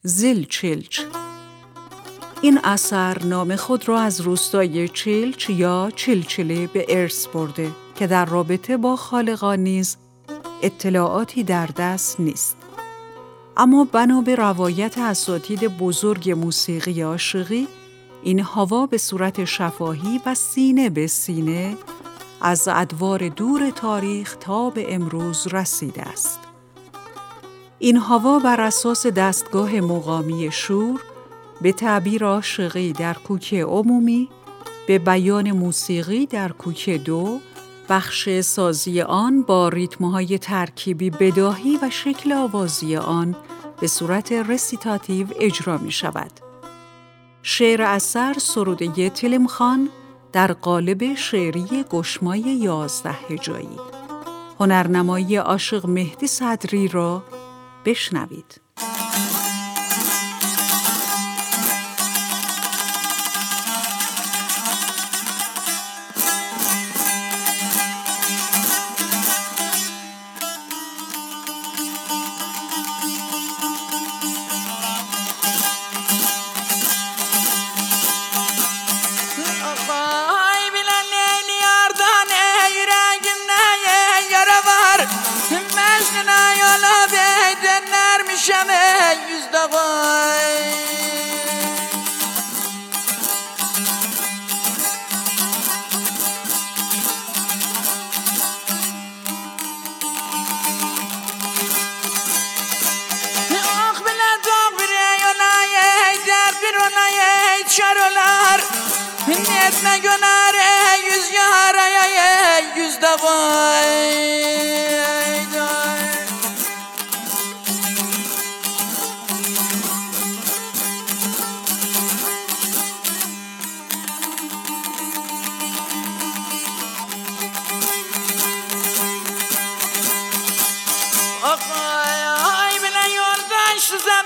زلچلچ. این اثر نام خود را از روستای چلچ یا چلچله به ارث برده که در رابطه با خالقان نیز اطلاعاتی در دست نیست. اما بنا به روایت اساتید بزرگ موسیقی عاشقی، این هوا به صورت شفاهی و سینه به سینه از ادوار دور تاریخ تا به امروز رسیده است. این هوا بر اساس دستگاه مقامی شور، به تعبیر عاشقی در کوک عمومی، به بیان موسیقی در کوک دو، بخش سازی آن با ریتم‌های ترکیبی بداهی و شکل آوازی آن به صورت رسیتاتیو اجرا می شود. شعر اثر سروده تلمخان در قالب شعری گشمای 11 هجایی. هنرنمایی عاشق مهدی صدری را بشنوید. Net megonare yüz yaraya yüz davay. Ay bile yoldaş